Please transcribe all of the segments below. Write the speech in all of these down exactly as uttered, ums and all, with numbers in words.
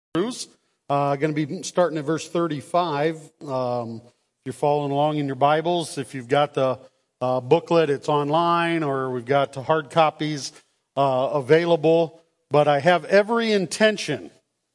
Hebrews. Uh, going to be starting at verse thirty-five. Um, if you're following along in your Bibles, if you've got the uh, booklet, it's online, or we've got the hard copies uh, available. But I have every intention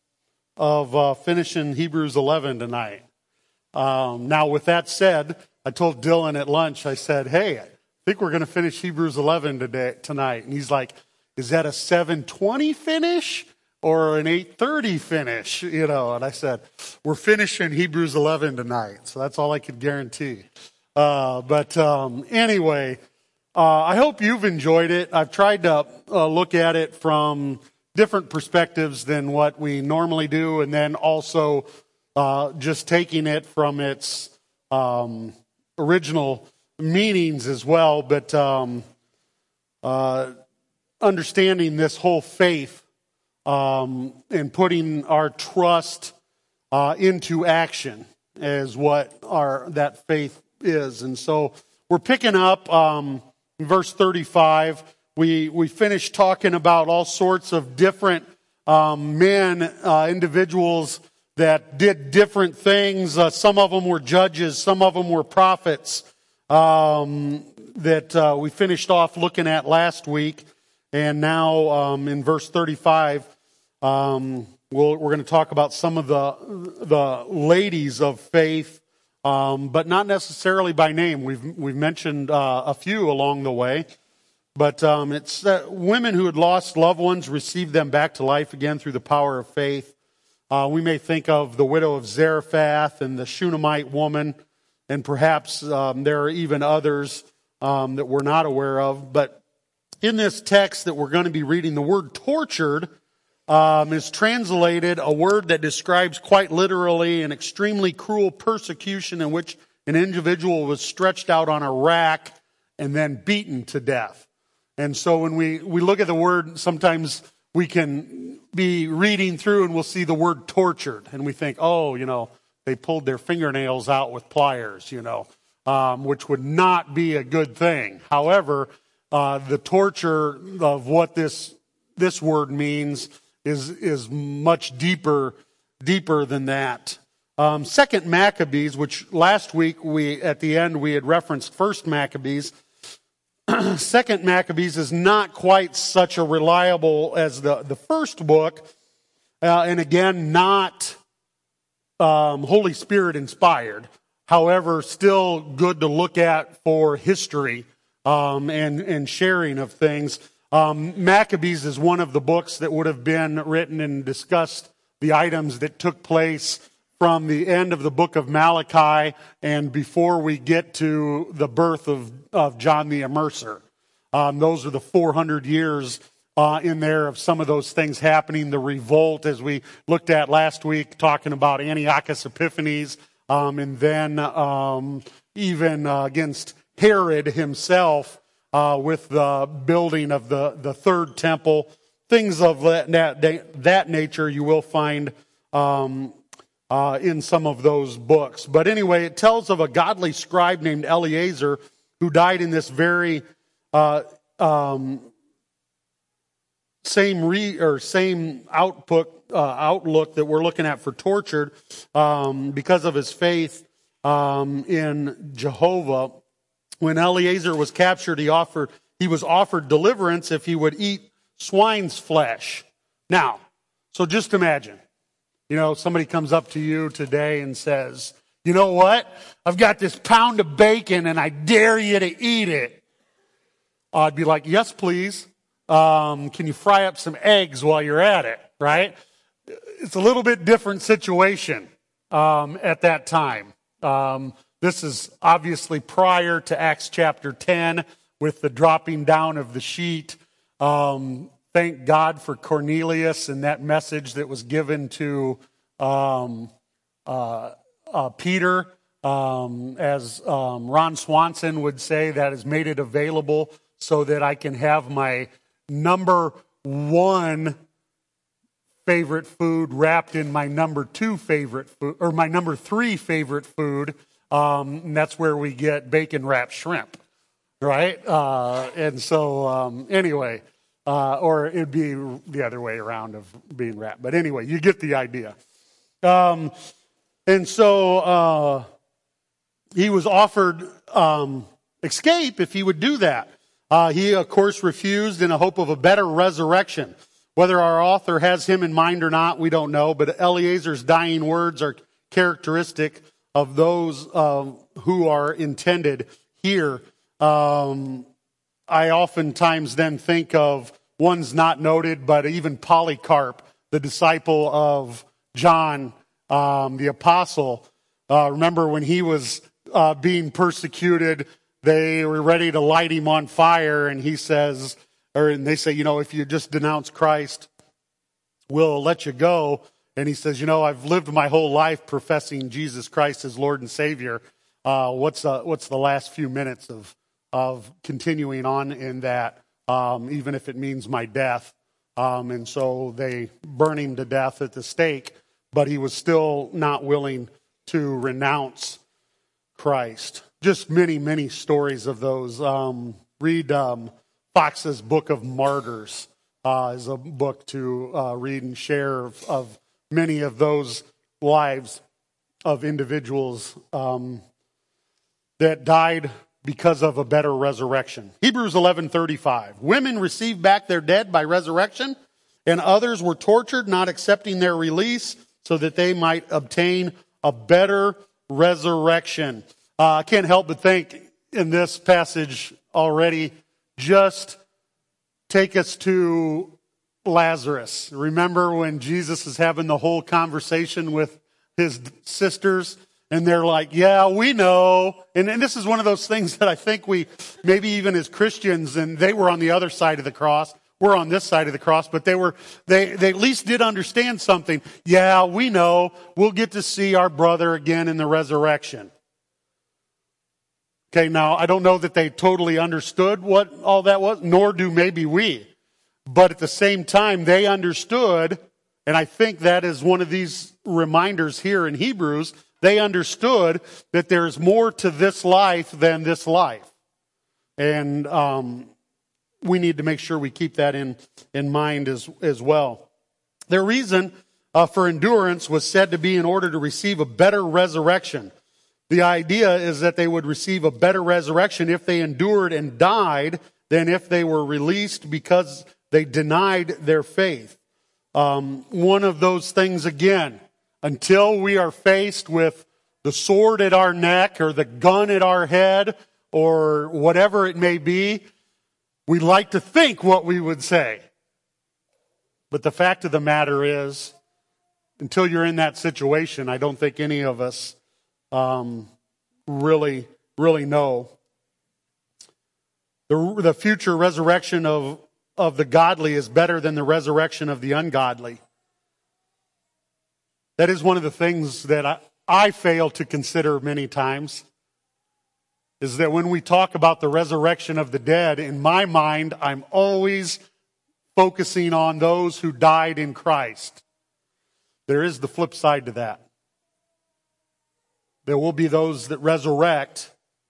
of uh, finishing Hebrews eleven tonight. Um, now, with that said, I told Dylan at lunch, I said, hey, I think we're going to finish Hebrews eleven today tonight. And he's like, is that a seven twenty finish or an eight thirty finish? You know, and I said, we're finishing Hebrews eleven tonight. So that's all I could guarantee. Uh, but um, anyway, uh, I hope you've enjoyed it. I've tried to uh, look at it from different perspectives than what we normally do, and then also uh, just taking it from its um, original meanings as well, but um, uh, understanding this whole faith um, and putting our trust uh, into action is what our that faith is. And so we're picking up um, verse thirty-five. We we finished talking about all sorts of different um, men, uh, individuals that did different things. Uh, some of them were judges, some of them were prophets. Um, that uh, we finished off looking at last week, and now um, in verse thirty-five, um, we'll, we're going to talk about some of the the ladies of faith, um, but not necessarily by name. We've we've mentioned uh, a few along the way, but um, it's uh, women who had lost loved ones received them back to life again through the power of faith. Uh, we may think of the widow of Zarephath and the Shunammite woman. And perhaps um, there are even others um, that we're not aware of. But in this text that we're going to be reading, the word tortured um, is translated a word that describes quite literally an extremely cruel persecution in which an individual was stretched out on a rack and then beaten to death. And so when we, we look at the word, sometimes we can be reading through and we'll see the word tortured. And we think, oh, you know, they pulled their fingernails out with pliers, you know, um, which would not be a good thing. However, uh, the torture of what this this word means is is much deeper deeper than that. Um, Second Maccabees, which last week we at the end we had referenced First Maccabees. Second Maccabees is not quite such a reliable as the the first book, uh, and again not. Um, Holy Spirit inspired, however, still good to look at for history um, and, and sharing of things. Um, Maccabees is one of the books that would have been written and discussed the items that took place from the end of the book of Malachi and before we get to the birth of, of John the Immerser. Um, those are the four hundred years Uh, in there of some of those things happening, the revolt as we looked at last week, talking about Antiochus Epiphanes, um, and then um, even uh, against Herod himself uh, with the building of the, the third temple. Things of that, that, that nature you will find um, uh, in some of those books. But anyway, it tells of a godly scribe named Eleazar who died in this very uh, um Same re or same output uh, outlook that we're looking at for tortured um, because of his faith um, in Jehovah. When Eleazar was captured, he offered he was offered deliverance if he would eat swine's flesh. Now, so just imagine, you know, somebody comes up to you today and says, "You know what? I've got this pound of bacon and I dare you to eat it." I'd be like, "Yes, please." Um, can you fry up some eggs while you're at it, right? It's a little bit different situation um, at that time. Um, this is obviously prior to Acts chapter ten with the dropping down of the sheet. Um, thank God for Cornelius and that message that was given to um, uh, uh, Peter. Um, as um, Ron Swanson would say, that has made it available so that I can have my number one favorite food wrapped in my number two favorite food, or my number three favorite food. Um, and that's where we get bacon wrapped shrimp, right? Uh, and so, um, anyway, Uh, or it'd be the other way around of being wrapped. But anyway, you get the idea. Um, and so uh, he was offered um, escape if he would do that. Uh, he, of course, refused in a hope of a better resurrection. Whether our author has him in mind or not, we don't know. But Eliezer's dying words are characteristic of those uh, who are intended here. Um, I oftentimes then think of ones not noted, but even Polycarp, the disciple of John, um, the apostle. Uh, remember when he was uh, being persecuted, they were ready to light him on fire, and he says, or and they say, you know, if you just denounce Christ, we'll let you go. And he says, you know, I've lived my whole life professing Jesus Christ as Lord and Savior. Uh, what's uh, what's the last few minutes of of continuing on in that, um, even if it means my death? Um, and so they burn him to death at the stake, but he was still not willing to renounce Christ. Just many, many stories of those. Um, read um, Fox's Book of Martyrs uh, is a book to uh, read and share of, of many of those lives of individuals um, that died because of a better resurrection. Hebrews eleven thirty-five. Women received back their dead by resurrection, and others were tortured, not accepting their release, so that they might obtain a better resurrection. Uh, I can't help but think in this passage already, just take us to Lazarus. Remember when Jesus is having the whole conversation with his sisters? And they're like, yeah, we know. And, and this is one of those things that I think we, maybe even as Christians, and they were on the other side of the cross. We're on this side of the cross, but they were, they, they at least did understand something. Yeah, we know. We'll get to see our brother again in the resurrection. Okay, now, I don't know that they totally understood what all that was, nor do maybe we. But at the same time, they understood, and I think that is one of these reminders here in Hebrews. They understood that there's more to this life than this life. And um, we need to make sure we keep that in, in mind as, as well. Their reason uh, for endurance was said to be in order to receive a better resurrection. The idea is that they would receive a better resurrection if they endured and died than if they were released because they denied their faith. Um, one of those things again, until we are faced with the sword at our neck or the gun at our head or whatever it may be, we like to think what we would say. But the fact of the matter is, until you're in that situation, I don't think any of us um, really, really know. The, the future resurrection of, of the godly is better than the resurrection of the ungodly. That is one of the things that I, I fail to consider many times, is that when we talk about the resurrection of the dead, in my mind, I'm always focusing on those who died in Christ. There is the flip side to that. There will be those that resurrect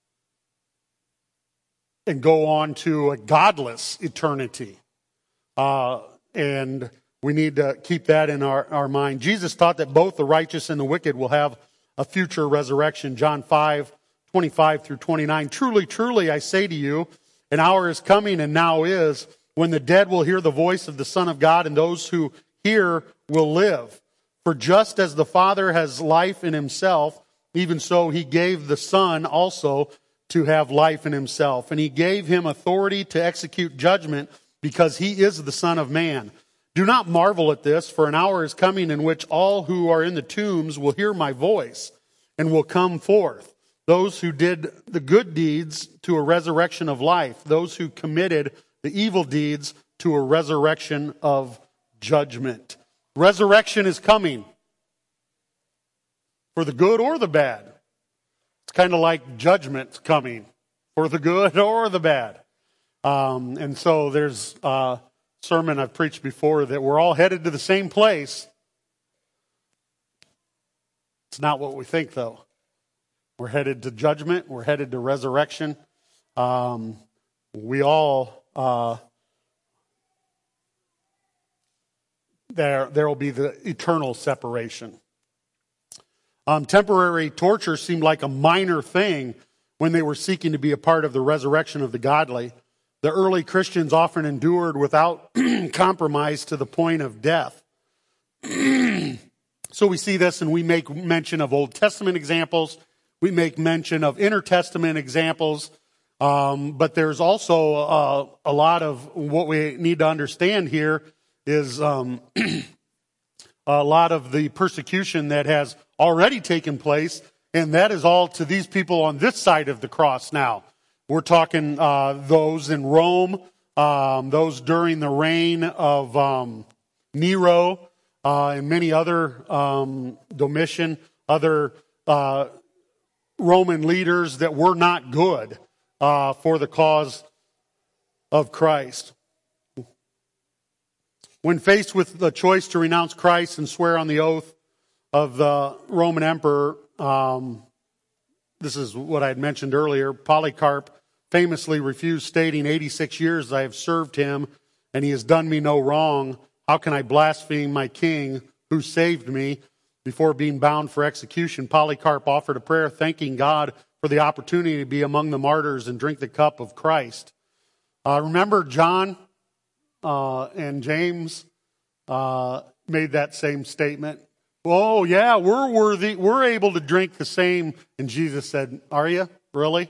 and go on to a godless eternity. Uh, and we need to keep that in our, our mind. Jesus taught that both the righteous and the wicked will have a future resurrection. John five, twenty-five through twenty-nine. Truly, truly, I say to you, an hour is coming and now is, when the dead will hear the voice of the Son of God, and those who hear will live. For just as the Father has life in himself, even so he gave the Son also to have life in himself. And he gave him authority to execute judgment, because he is the Son of Man. Do not marvel at this, for an hour is coming in which all who are in the tombs will hear my voice and will come forth. Those who did the good deeds to a resurrection of life. Those who committed the evil deeds to a resurrection of judgment. Resurrection is coming. For the good or the bad. It's kind of like judgment coming. For the good or the bad. Um, and so there's a sermon I've preached before that we're all headed to the same place. It's not what we think, though. We're headed to judgment. We're headed to resurrection. Um, we all uh, there there will be the eternal separation. Um, temporary torture seemed like a minor thing when they were seeking to be a part of the resurrection of the godly. The early Christians often endured without compromise to the point of death. So we see this, and we make mention of Old Testament examples. We make mention of Intertestament examples. Um, but there's also uh, a lot of what we need to understand here is um, a lot of the persecution that has already taken place, and that is all to these people on this side of the cross now. We're talking uh, those in Rome, um, those during the reign of um, Nero, uh, and many other, um, Domitian, other uh, Roman leaders that were not good uh, for the cause of Christ. When faced with the choice to renounce Christ and swear on the oath of the Roman emperor, um, this is what I had mentioned earlier, Polycarp famously refused, stating, eighty-six years I have served him, and he has done me no wrong. How can I blaspheme my king who saved me? Before being bound for execution, Polycarp offered a prayer thanking God for the opportunity to be among the martyrs and drink the cup of Christ. Uh, remember John uh, and James uh, made that same statement. Oh, yeah, we're worthy. We're able to drink the same. And Jesus said, are you? Really?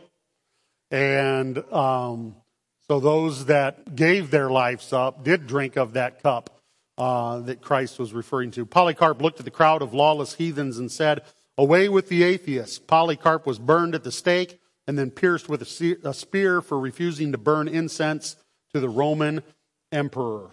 And um, so those that gave their lives up did drink of that cup uh, that Christ was referring to. Polycarp looked at the crowd of lawless heathens and said, away with the atheists. Polycarp was burned at the stake and then pierced with a spear for refusing to burn incense to the Roman emperor.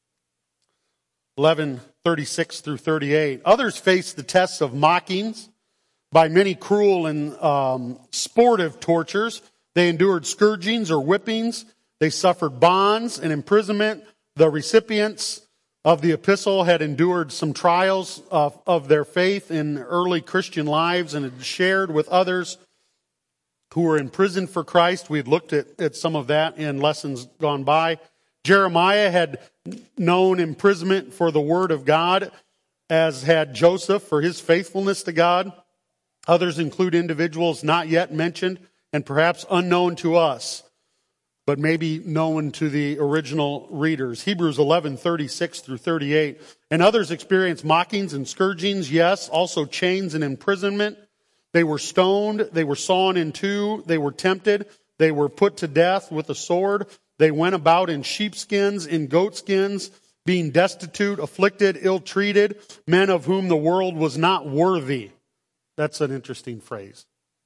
eleven thirty-six through thirty-eight. Others faced the tests of mockings by many cruel and um, sportive tortures. They endured scourgings or whippings. They suffered bonds and imprisonment. The recipients of the epistle had endured some trials of, of their faith in early Christian lives and had shared with others who were in prison for Christ. We had looked at, at some of that in lessons gone by. Jeremiah had known imprisonment for the word of God, as had Joseph for his faithfulness to God. Others include individuals not yet mentioned and perhaps unknown to us, but maybe known to the original readers. Hebrews eleven thirty-six through thirty-eight. And others experienced mockings and scourgings, yes, also chains and imprisonment. They were stoned, they were sawn in two, they were tempted, they were put to death with a sword. They went about in sheepskins, in goatskins, being destitute, afflicted, ill-treated, men of whom the world was not worthy. That's an interesting phrase.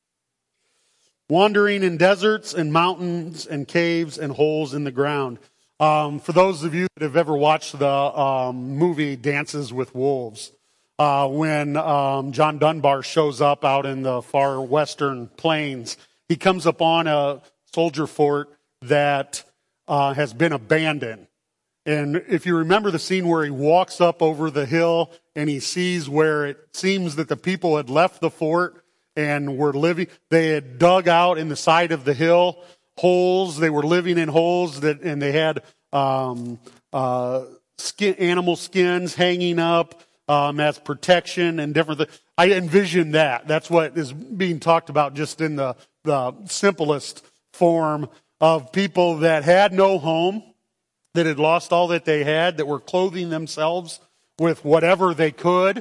Wandering in deserts and mountains and caves and holes in the ground. Um, for those of you that have ever watched the um, movie Dances with Wolves, uh, when um, John Dunbar shows up out in the far western plains, he comes upon a soldier fort that uh, has been abandoned. And if you remember the scene where he walks up over the hill and he sees where it seems that the people had left the fort and were living, they had dug out in the side of the hill holes. They were living in holes that, and they had um, uh, skin, animal skins hanging up um, as protection and different things. I envision that. That's what is being talked about, just in the the simplest form, of people that had no home, that had lost all that they had, that were clothing themselves with whatever they could.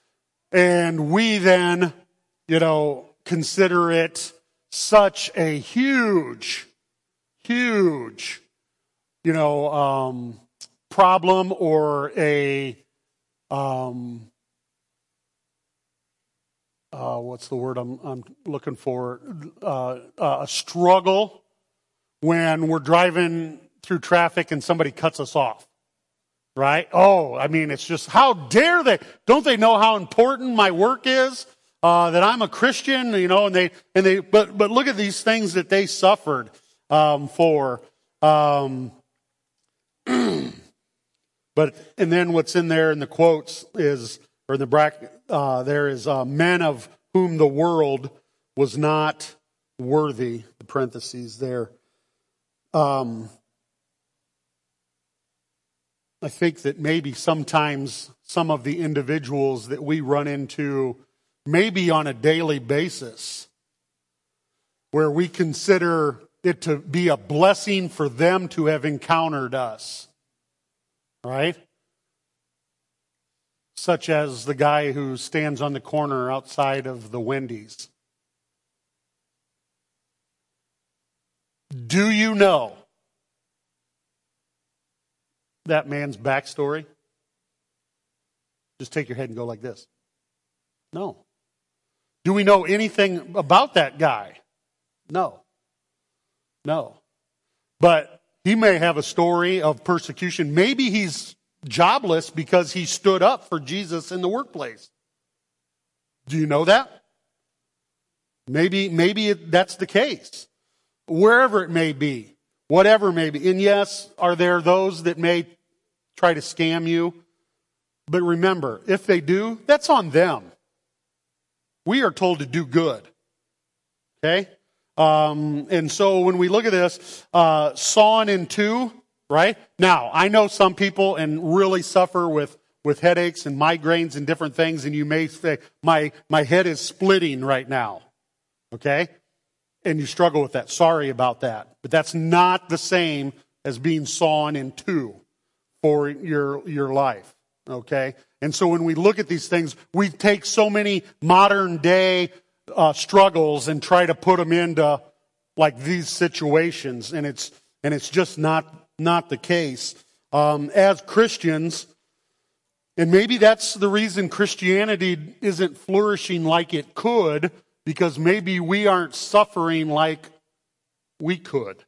And we then, you know, consider it such a huge, huge, you know, um, problem, or a, um, uh, what's the word I'm, I'm looking for? Uh, uh, a struggle when we're driving through traffic and somebody cuts us off, right? Oh, I mean, it's just, how dare they? Don't they know how important my work is? Uh, that I'm a Christian, you know, and they, and they, but, but look at these things that they suffered, um, for, um, but, and then what's in there in the quotes is, or in the bracket, uh, there is, uh, men of whom the world was not worthy, the parentheses there. Um, I think that maybe sometimes some of the individuals that we run into, maybe on a daily basis, where we consider it to be a blessing for them to have encountered us, right? Such as the guy who stands on the corner outside of the Wendy's. Do you know that man's backstory? Just take your head and go like this. No. Do we know anything about that guy? No. No. But he may have a story of persecution. Maybe he's jobless because he stood up for Jesus in the workplace. Do you know that? Maybe, maybe it, that's the case. Wherever it may be, whatever it may be. And yes, are there those that may try to scam you? But remember, if they do, that's on them. We are told to do good. Okay? Um, and so when we look at this, uh, sawn in two, right? Now, I know some people and really suffer with, with headaches and migraines and different things, and you may say, my, my head is splitting right now. Okay? And you struggle with that. Sorry about that. But that's not the same as being sawn in two for your, your life. Okay? And so when we look at these things, we take so many modern day uh, struggles and try to put them into like these situations, and it's and it's just not not the case. Um, as Christians, and maybe that's the reason Christianity isn't flourishing like it could, because maybe we aren't suffering like we could.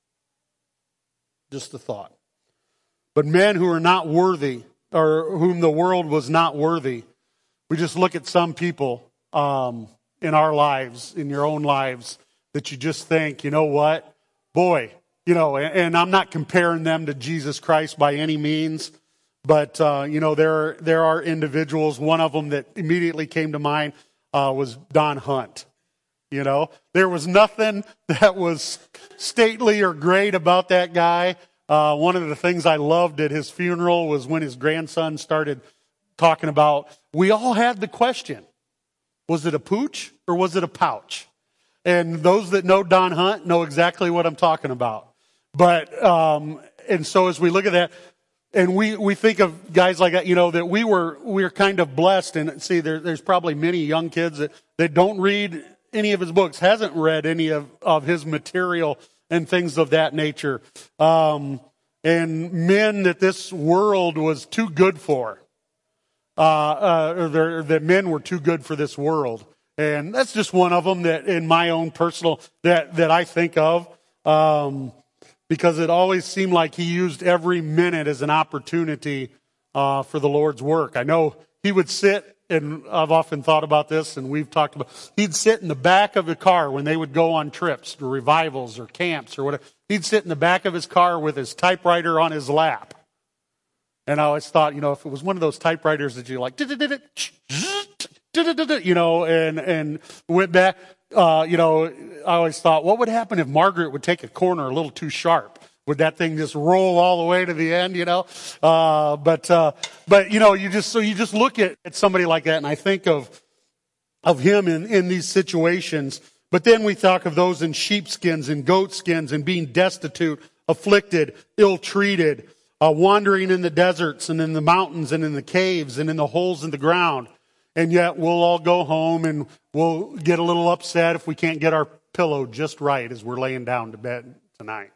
Just a thought. But men who are not worthy, or whom the world was not worthy, we just look at some people um, in our lives, in your own lives, that you just think, you know what? Boy, you know, and, and I'm not comparing them to Jesus Christ by any means, but, uh, you know, there, there are individuals, one of them that immediately came to mind, Uh, was Don Hunt. You know, there was nothing that was stately or great about that guy. Uh, one of the things I loved at his funeral was when his grandson started talking about, we all had the question, was it a pooch or was it a pouch? And those that know Don Hunt know exactly what I'm talking about. But, um, and so as we look at that, and we, we think of guys like that, you know, that we were, we were kind of blessed. And see, there, there's probably many young kids that, that don't read any of his books, hasn't read any of, of his material and things of that nature. Um, and men that this world was too good for, uh, uh, or that men were too good for this world. And that's just one of them that in my own personal, that, that I think of. Um, Because it always seemed like he used every minute as an opportunity uh, for the Lord's work. I know he would sit, and I've often thought about this, and we've talked about, he'd sit in the back of the car when they would go on trips or revivals or camps or whatever. He'd sit in the back of his car with his typewriter on his lap. And I always thought, you know, if it was one of those typewriters that you like, you know, and, and went back. Uh, you know, I always thought, what would happen if Margaret would take a corner a little too sharp? Would that thing just roll all the way to the end, you know? Uh, but, uh, but, you know, you just, so you just look at, at somebody like that, and I think of, of him in, in these situations. But then we talk of those in sheepskins and goatskins and being destitute, afflicted, ill-treated, uh, wandering in the deserts and in the mountains and in the caves and in the holes in the ground. And yet we'll all go home and we'll get a little upset if we can't get our pillow just right as we're laying down to bed tonight.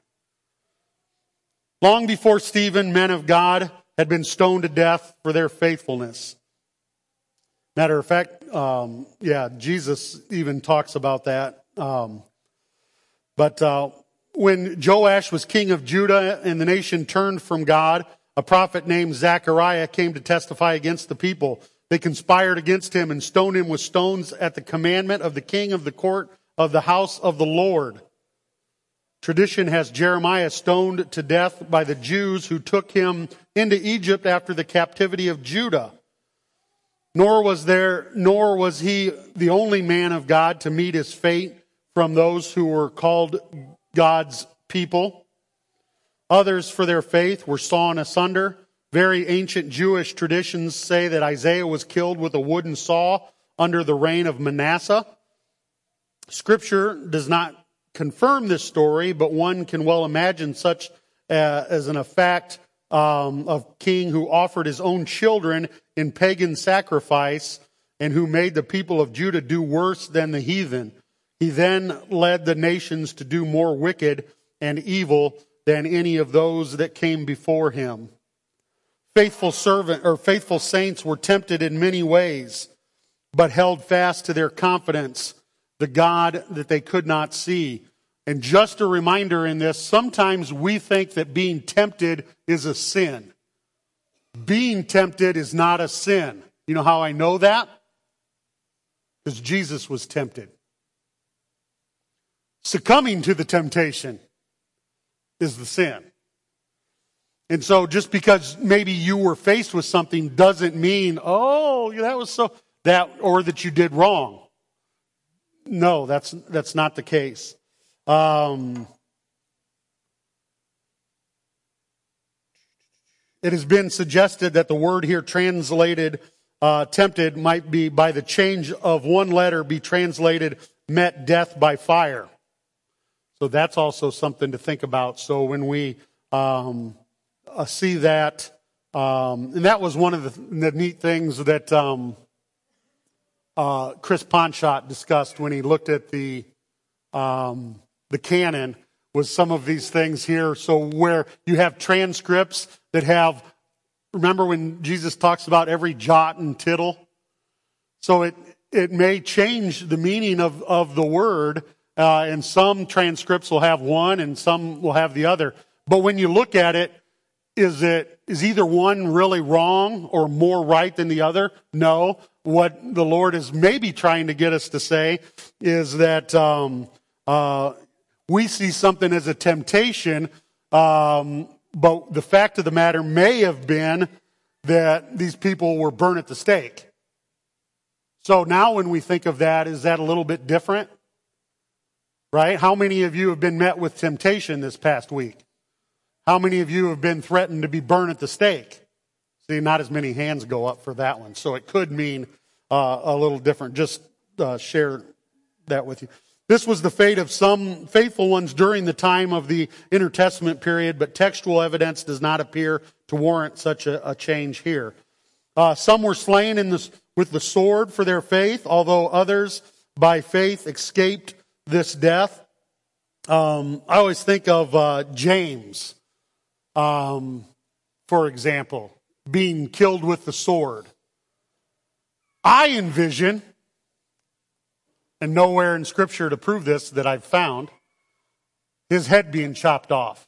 Long before Stephen, men of God had been stoned to death for their faithfulness. Matter of fact, um, yeah, Jesus even talks about that. Um, but uh, when Joash was king of Judah and the nation turned from God, a prophet named Zechariah came to testify against the people. They conspired against him and stoned him with stones at the commandment of the king of the court of the house of the Lord. Tradition has Jeremiah stoned to death by the Jews who took him into Egypt after the captivity of Judah. Nor was there, nor was he the only man of God to meet his fate from those who were called God's people. Others, for their faith, were sawn asunder, Very ancient Jewish traditions say that Isaiah was killed with a wooden saw under the reign of Manasseh. Scripture does not confirm this story, but one can well imagine such uh, as an effect um, of king who offered his own children in pagan sacrifice and who made the people of Judah do worse than the heathen. He then led the nations to do more wicked and evil than any of those that came before him. Faithful servant or faithful saints were tempted in many ways, but held fast to their confidence, the God that they could not see. And just a reminder in this, sometimes we think that being tempted is a sin. Being tempted is not a sin. You know how I know that? Because Jesus was tempted. Succumbing to the temptation is the sin. And so just because maybe you were faced with something doesn't mean, oh, that was so, that, or that you did wrong. No, that's, that's not the case. Um, it has been suggested that the word here translated uh, tempted might be by the change of one letter be translated met death by fire. So that's also something to think about. So when we um, uh, see that, um, and that was one of the, the neat things that um, uh, Chris Ponchot discussed when he looked at the um, the canon, was some of these things here. So where you have transcripts that have, remember when Jesus talks about every jot and tittle? So it it may change the meaning of, of the word. Uh, and some transcripts will have one and some will have the other. But when you look at it, is it is either one really wrong or more right than the other? No. What the Lord is maybe trying to get us to say is that um, uh, we see something as a temptation, um, but the fact of the matter may have been that these people were burned at the stake. So now when we think of that, is that a little bit different? Right? How many of you have been met with temptation this past week? How many of you have been threatened to be burned at the stake? See, not as many hands go up for that one. So it could mean uh, a little different. Just uh, share that with you. This was the fate of some faithful ones during the time of the intertestament period, but textual evidence does not appear to warrant such a, a change here. Uh, some were slain in this, with the sword for their faith, although others by faith escaped this death. Um, I always think of uh, James, um, for example, being killed with the sword. I envision, and nowhere in Scripture to prove this that I've found, his head being chopped off.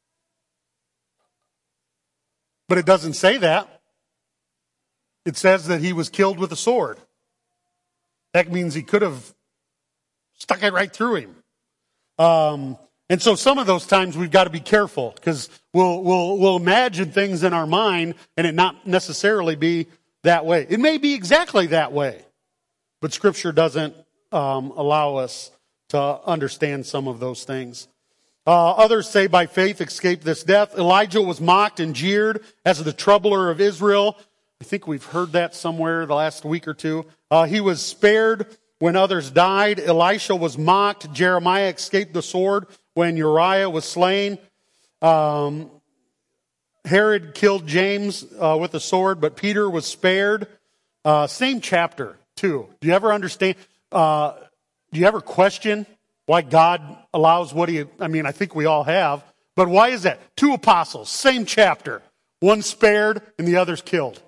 But it doesn't say that. It says that he was killed with a sword. That means he could have stuck it right through him. Um, and so some of those times we've got to be careful because we'll, we'll, we'll imagine things in our mind and it not necessarily be that way. It may be exactly that way, but Scripture doesn't um, allow us to understand some of those things. Uh, others say by faith escaped this death. Elijah was mocked and jeered as the troubler of Israel. I think we've heard that somewhere the last week or two. Uh, he was spared when others died. Elisha was mocked. Jeremiah escaped the sword when Uriah was slain. Um, Herod killed James uh, with a sword, but Peter was spared. Uh, same chapter, too. Do you ever understand? Uh, do you ever question why God allows what he... I mean, I think we all have. But why is that? Two apostles, same chapter. One spared and the other's killed.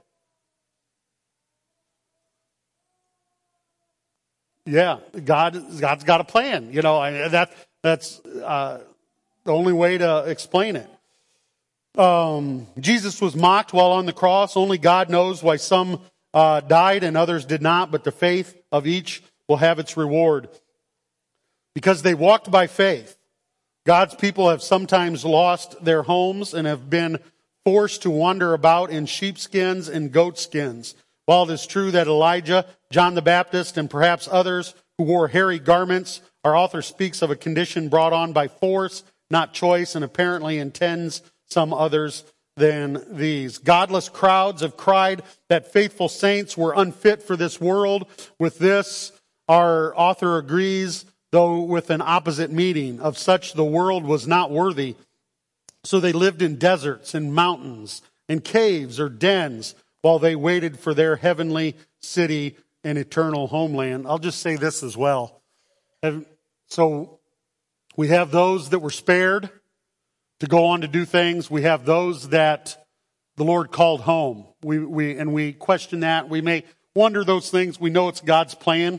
Yeah, God, God's got a plan. You know, I, that that's uh, the only way to explain it. Um, Jesus was mocked while on the cross. Only God knows why some uh, died and others did not, but the faith of each will have its reward. Because they walked by faith, God's people have sometimes lost their homes and have been forced to wander about in sheepskins and goatskins. While it is true that Elijah, John the Baptist, and perhaps others who wore hairy garments, our author speaks of a condition brought on by force, not choice, and apparently intends some others than these. Godless crowds have cried that faithful saints were unfit for this world. With this, our author agrees, though with an opposite meaning. Of such the world was not worthy. So they lived in deserts and mountains and caves or dens while they waited for their heavenly city and eternal homeland. I'll just say this as well. So we have those that were spared to go on to do things. We have those that the Lord called home. We, we, and we question that. We may wonder those things. We know it's God's plan.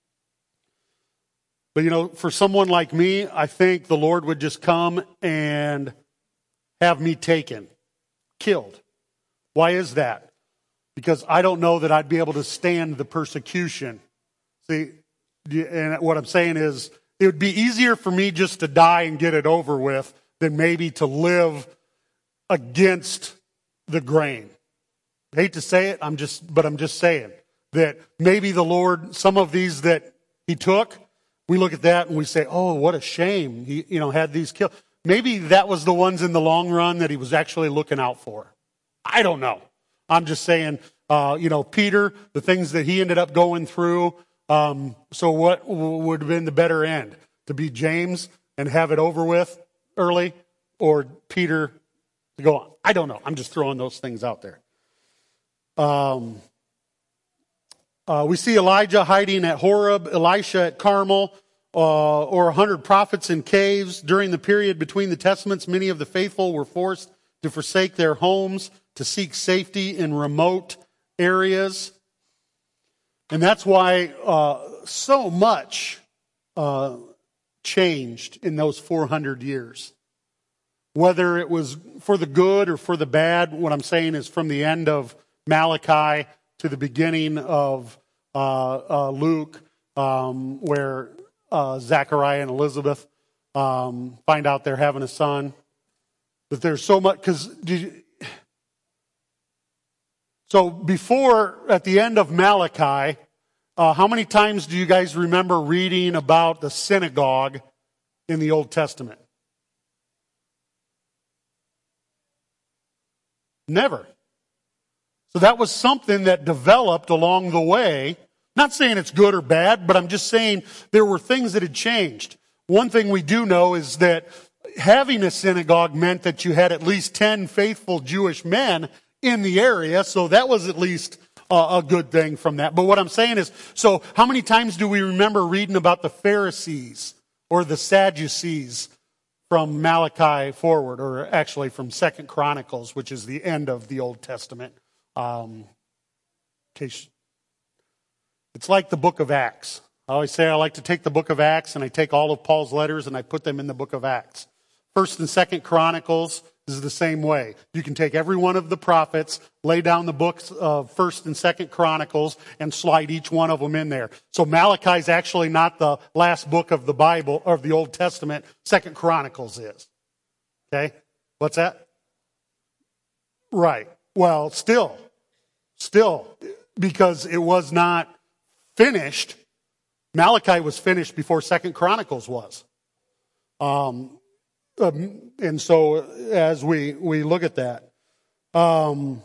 But, you know, for someone like me, I think the Lord would just come and have me taken, killed. Why is that? Because I don't know that I'd be able to stand the persecution. See, and what I'm saying is, it would be easier for me just to die and get it over with than maybe to live against the grain. I hate to say it, I'm just, but I'm just saying that maybe the Lord, some of these that He took, we look at that and we say, oh, what a shame. He, you know, had these killed. Maybe that was the ones in the long run that He was actually looking out for. I don't know. I'm just saying, uh, you know, Peter, the things that he ended up going through. Um, so what would have been the better end? To be James and have it over with early, or Peter to go on? I don't know. I'm just throwing those things out there. Um, uh, we see Elijah hiding at Horeb, Elisha at Carmel, uh, or a hundred prophets in caves. During the period between the testaments, many of the faithful were forced to forsake their homes to seek safety in remote areas. And that's why uh, so much uh, changed in those four hundred years. Whether it was for the good or for the bad, what I'm saying is from the end of Malachi to the beginning of uh, uh, Luke, um, where uh, Zechariah and Elizabeth um, find out they're having a son. But there's so much, because so before, at the end of Malachi, uh, how many times do you guys remember reading about the synagogue in the Old Testament? Never. So that was something that developed along the way. Not saying it's good or bad, but I'm just saying there were things that had changed. One thing we do know is that having a synagogue meant that you had at least ten faithful Jewish men in the area, so that was at least uh, a good thing from that. But what I'm saying is, so how many times do we remember reading about the Pharisees or the Sadducees from Malachi forward, or actually from Second Chronicles, which is the end of the Old Testament? Um, it's like the book of Acts. I always say I like to take the book of Acts and I take all of Paul's letters and I put them in the book of Acts. First and Second Chronicles is the same way. You can take every one of the prophets, lay down the books of First and Second Chronicles, and slide each one of them in there. So Malachi is actually not the last book of the Bible, of the Old Testament. Second Chronicles is. Okay? What's that? Right. Well, still. Still. Because it was not finished. Malachi was finished before Second Chronicles was. Um, um, and so as we, we look at that. Um,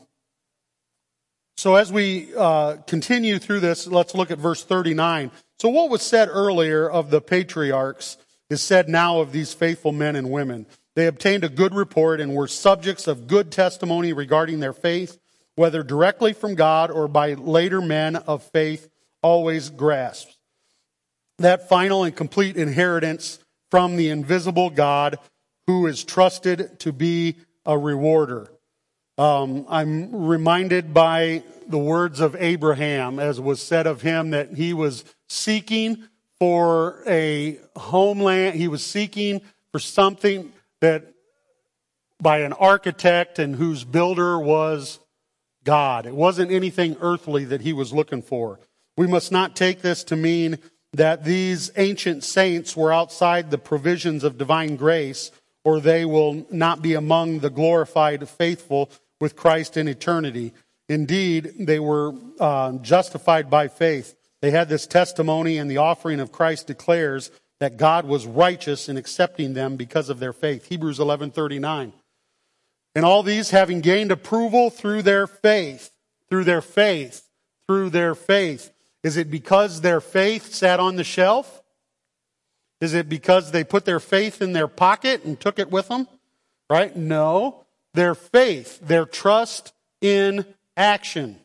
so as we uh, continue through this, let's look at verse thirty-nine. So what was said earlier of the patriarchs is said now of these faithful men and women. They obtained a good report and were subjects of good testimony regarding their faith, whether directly from God or by later men of faith, always grasped that final and complete inheritance from the invisible God, who is trusted to be a rewarder. Um, I'm reminded by the words of Abraham, as was said of him, that he was seeking for a homeland. He was seeking for something that by an architect and whose builder was God. It wasn't anything earthly that he was looking for. We must not take this to mean that these ancient saints were outside the provisions of divine grace, or they will not be among the glorified faithful with Christ in eternity. Indeed, they were uh, justified by faith. They had this testimony, and the offering of Christ declares that God was righteous in accepting them because of their faith. Hebrews eleven thirty-nine. And all these having gained approval through their faith, through their faith, through their faith. Is it because their faith sat on the shelf? Is it because they put their faith in their pocket and took it with them? Right? No. Their faith, their trust in action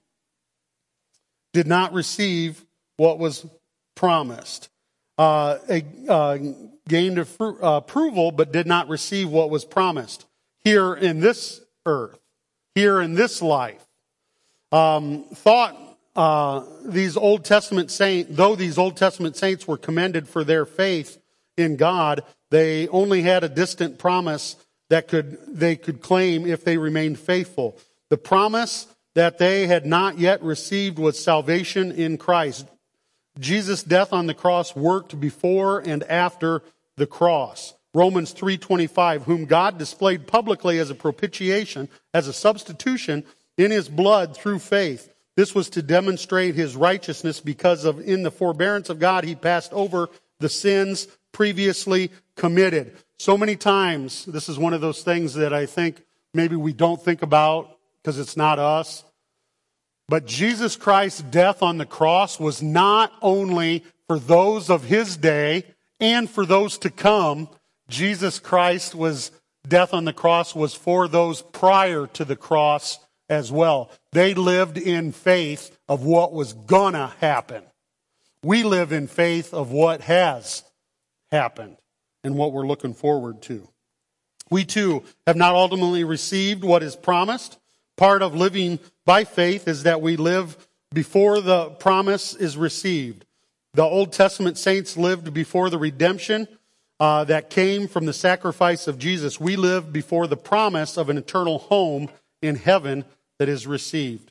did not receive what was promised. Uh, a, uh, gained appro- uh, approval, but did not receive what was promised here in this earth, here in this life. Um, thought uh, these Old Testament saints, though these Old Testament saints were commended for their faith in God, they only had a distant promise that could they could claim if they remained faithful. The promise that they had not yet received was salvation in Christ. Jesus' death on the cross worked before and after the cross. Romans three twenty-five, whom God displayed publicly as a propitiation, as a substitution in his blood through faith. This was to demonstrate his righteousness because of in the forbearance of God he passed over the sins previously committed. So many times, this is one of those things that I think maybe we don't think about because it's not us. But Jesus Christ's death on the cross was not only for those of his day and for those to come. Jesus Christ was death on the cross was for those prior to the cross as well. They lived in faith of what was gonna happen. We live in faith of what has happened and what we're looking forward to. We too have not ultimately received what is promised. Part of living by faith is that we live before the promise is received. The Old Testament saints lived before the redemption uh, that came from the sacrifice of Jesus. We live before the promise of an eternal home in heaven that is received.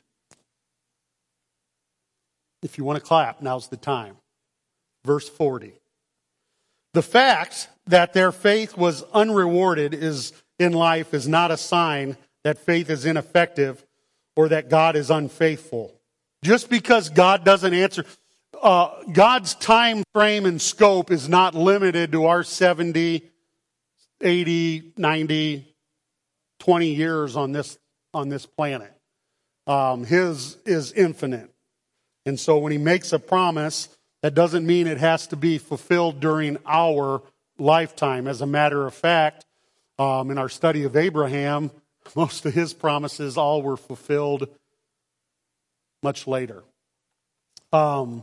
If you want to clap, now's the time. Verse forty. The fact that their faith was unrewarded is in life is not a sign that faith is ineffective or that God is unfaithful. Just because God doesn't answer, uh, God's time frame and scope is not limited to our seventy, eighty, ninety, twenty years on this on this planet. Um, his is infinite. And so when he makes a promise, that doesn't mean it has to be fulfilled during our lifetime. As a matter of fact, um, in our study of Abraham, most of his promises all were fulfilled much later. Um,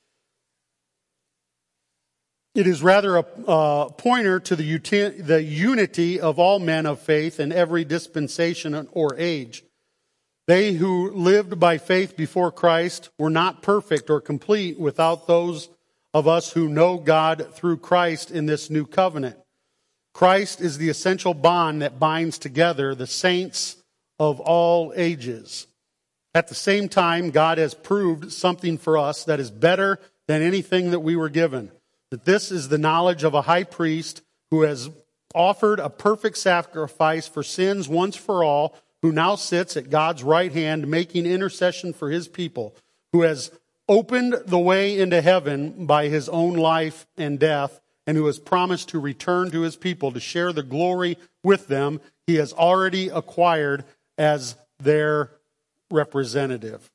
it is rather a uh, pointer to the, uti- the unity of all men of faith in every dispensation or age. They who lived by faith before Christ were not perfect or complete without those of us who know God through Christ in this new covenant. Christ is the essential bond that binds together the saints of all ages. At the same time, God has proved something for us that is better than anything that we were given. That this is the knowledge of a high priest who has offered a perfect sacrifice for sins once for all, who now sits at God's right hand making intercession for his people, who has opened the way into heaven by his own life and death, and who has promised to return to his people to share the glory with them he has already acquired as their representative.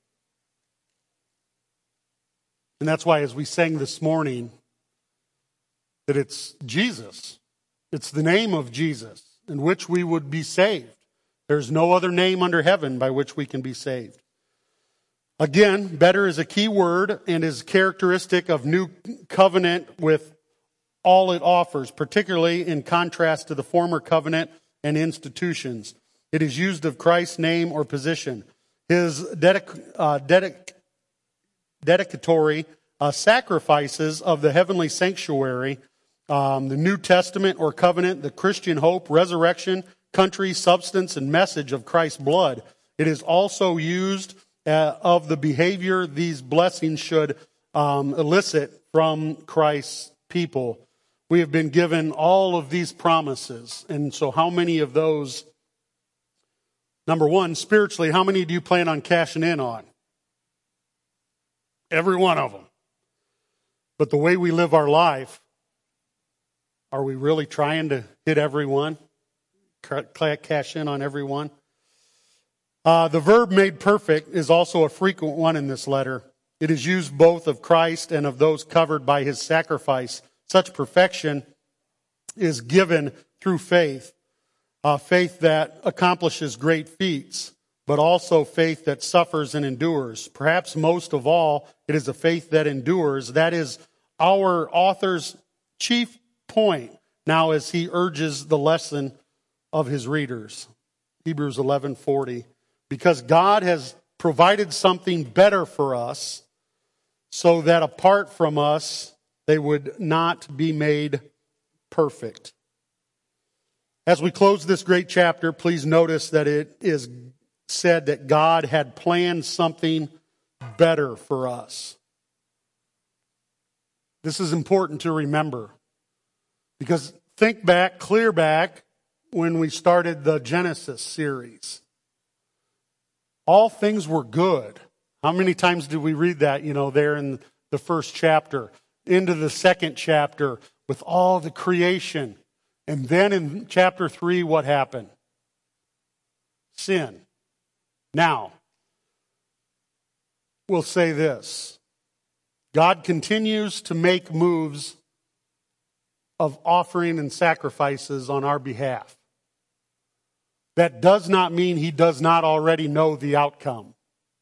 And that's why, as we sang this morning, that it's Jesus. It's the name of Jesus in which we would be saved. There's no other name under heaven by which we can be saved. Again, better is a key word and is characteristic of new covenant with all it offers, particularly in contrast to the former covenant and institutions. It is used of Christ's name or position. His dedic- uh, dedic- dedicatory uh, sacrifices of the heavenly sanctuary, um, the New Testament or covenant, the Christian hope, resurrection, country, substance, and message of Christ's blood. It is also used uh, of the behavior these blessings should um, elicit from Christ's people. We have been given all of these promises. And so how many of those, number one, spiritually, how many do you plan on cashing in on? Every one of them. But the way we live our life, are we really trying to hit every one? cash in on everyone. Uh, the verb made perfect is also a frequent one in this letter. It is used both of Christ and of those covered by his sacrifice. Such perfection is given through faith, uh, faith that accomplishes great feats, but also faith that suffers and endures. Perhaps most of all, it is a faith that endures. That is our author's chief point now as he urges the lesson of his readers. Hebrews eleven forty. Because God has provided something better for us so that apart from us, they would not be made perfect. As we close this great chapter, please notice that it is said that God had planned something better for us. This is important to remember because think back, clear back when we started the Genesis series. All things were good. How many times did we read that, you know, there in the first chapter, into the second chapter with all the creation. And then in chapter three, what happened? Sin. Now, we'll say this. God continues to make moves of offering and sacrifices on our behalf. That does not mean he does not already know the outcome.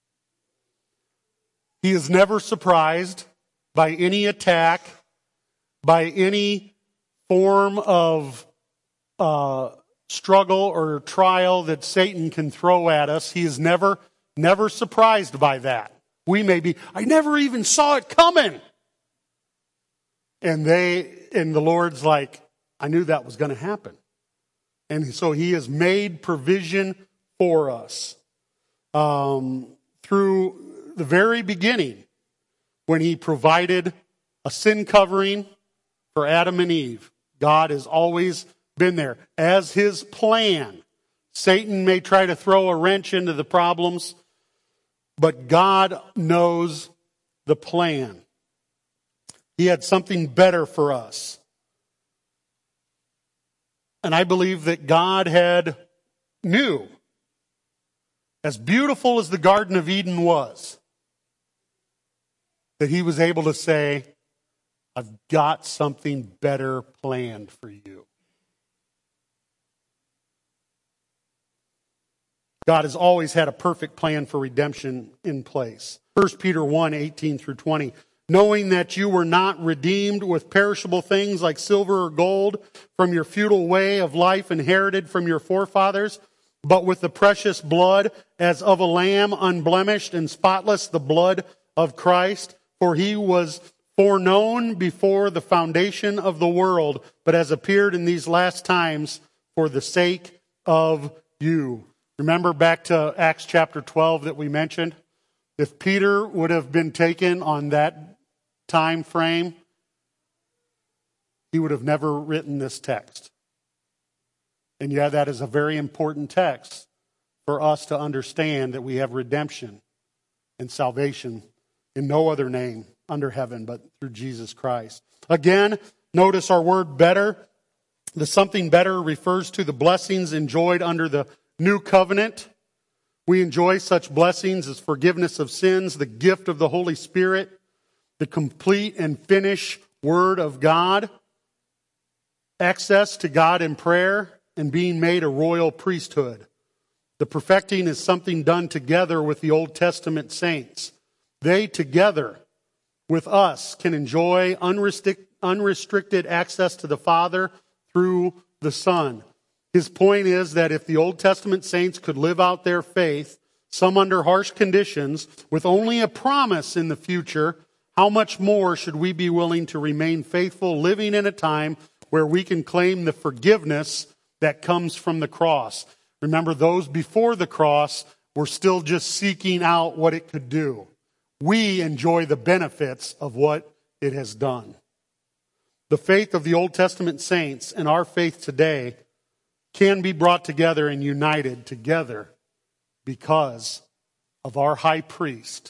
He is never surprised by any attack, by any form of uh, struggle or trial that Satan can throw at us. He is never, never surprised by that. We may be, I never even saw it coming. And they, and the Lord's like, I knew that was going to happen. And so he has made provision for us. Um, through the very beginning, when he provided a sin covering for Adam and Eve, God has always been there. As his plan, Satan may try to throw a wrench into the problems, but God knows the plan. He had something better for us. And I believe that God had knew, as beautiful as the Garden of Eden was, that he was able to say, I've got something better planned for you. God has always had a perfect plan for redemption in place. First Peter one, eighteen through twenty. Knowing that you were not redeemed with perishable things like silver or gold from your futile way of life inherited from your forefathers, but with the precious blood as of a lamb, unblemished and spotless, the blood of Christ. For he was foreknown before the foundation of the world, but has appeared in these last times for the sake of you. Remember back to Acts chapter twelve that we mentioned? If Peter would have been taken on that time frame, he would have never written this text. And yeah, that is a very important text for us to understand that we have redemption and salvation in no other name under heaven but through Jesus Christ. Again, notice our word better. The something better refers to the blessings enjoyed under the new covenant. We enjoy such blessings as forgiveness of sins, the gift of the Holy Spirit, the complete and finished Word of God, access to God in prayer, and being made a royal priesthood. The perfecting is something done together with the Old Testament saints. They together with us can enjoy unrestric- unrestricted access to the Father through the Son. His point is that if the Old Testament saints could live out their faith, some under harsh conditions, with only a promise in the future, how much more should we be willing to remain faithful, living in a time where we can claim the forgiveness that comes from the cross? Remember, those before the cross were still just seeking out what it could do. We enjoy the benefits of what it has done. The faith of the Old Testament saints and our faith today can be brought together and united together because of our high priest,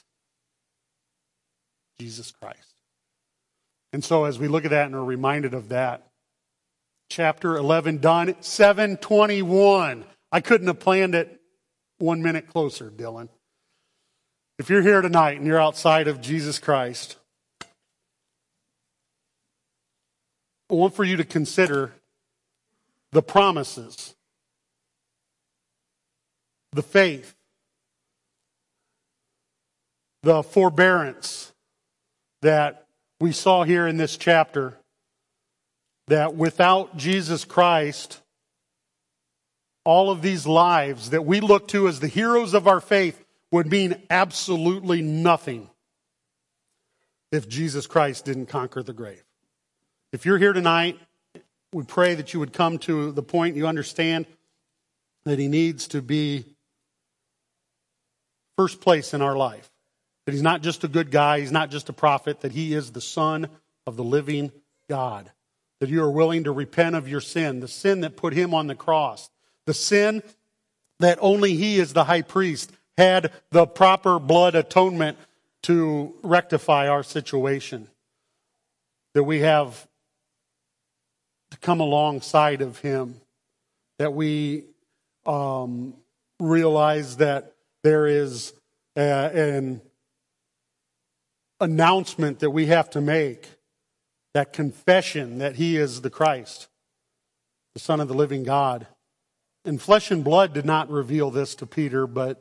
Jesus Christ. And so as we look at that and are reminded of that, chapter eleven done. seven twenty-one. I couldn't have planned it one minute closer, Dylan. If you're here tonight and you're outside of Jesus Christ, I want for you to consider the promises, the faith, the forbearance that we saw here in this chapter, that without Jesus Christ, all of these lives that we look to as the heroes of our faith would mean absolutely nothing if Jesus Christ didn't conquer the grave. If you're here tonight, we pray that you would come to the point you understand that He needs to be first place in our life. That He's not just a good guy, He's not just a prophet, that He is the Son of the living God. That you are willing to repent of your sin, the sin that put Him on the cross, the sin that only He as the high priest had the proper blood atonement to rectify our situation. That we have to come alongside of Him. That we um, realize that there is a, an announcement that we have to make. That confession that He is the Christ, the Son of the living God. And flesh and blood did not reveal this to Peter, but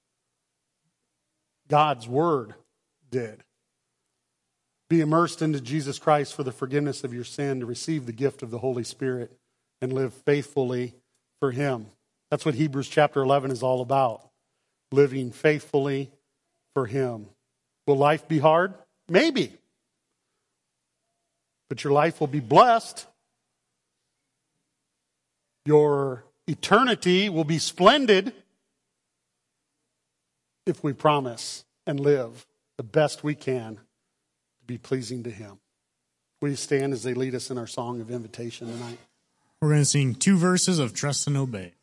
God's Word did. Be immersed into Jesus Christ for the forgiveness of your sin, to receive the gift of the Holy Spirit and live faithfully for Him. That's what Hebrews chapter eleven is all about. Living faithfully for Him. Will life be hard? Maybe. But your life will be blessed. Your eternity will be splendid if we promise and live the best we can to be pleasing to Him. Will you stand as they lead us in our song of invitation tonight? We're going to sing two verses of Trust and Obey.